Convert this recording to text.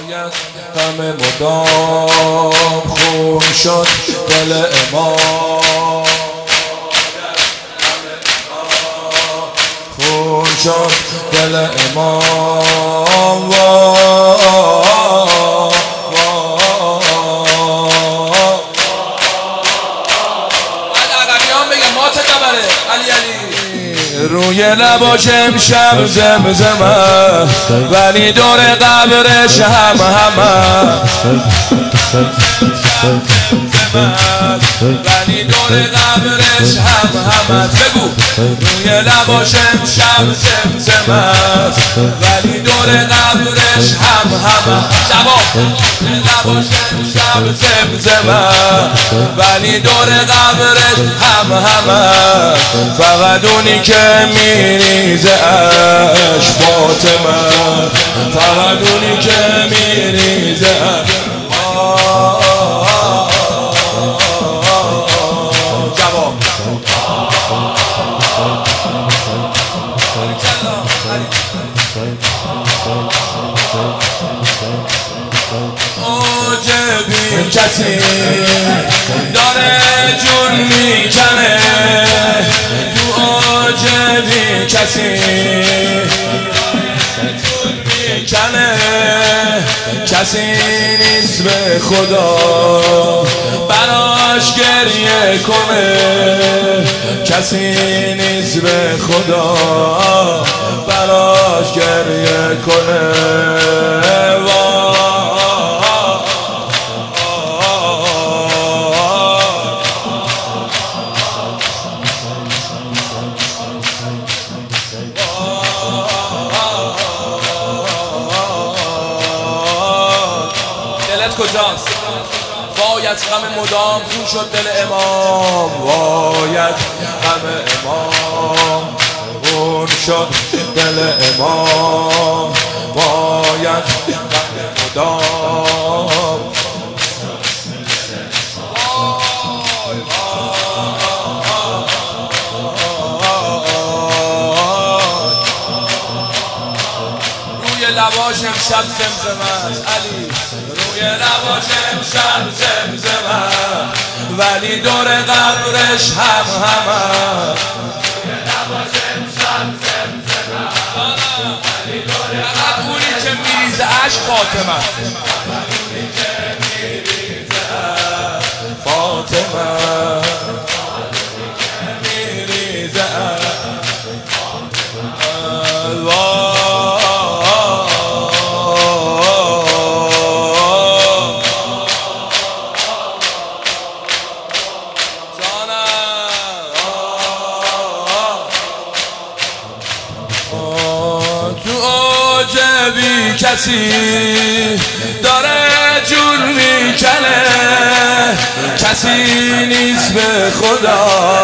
غم مدام خون شد دل امام، خون شد دل امام. روی لباش امشب زمزمه ولی دور قبرش ولی دور قبرش بگو روی لباش امشب زمزمه ولی دور قبرش جواب لباش امشب زمزمه ولی دور قبرش فقط اونی که میریزه اش فاطمه، فقط اونی که میریزه اش. جواب عجبی کسی داره جون میکنه، تو عجبی کسی جون میکنه، کسی نیست به خدا براش گریه کنه، کسی نیست به خدا براش گریه کنه. دلت کجاست؟ باید غم مدام خون شد دل امام، باید غم امام خون شد دل امام، باید غم مدام. روی لباش امشب زمزمه است علی، روی لباش امشب زمزمه ولی دور قبرش روی لباش امشب زمزمه ولی دور قبرش اونی که میریزه عشق فاطمه، اونی که میریزه فاطمه، اونی که میریزه عجبی کسی داره جون میکنه، کسی نیست به خدا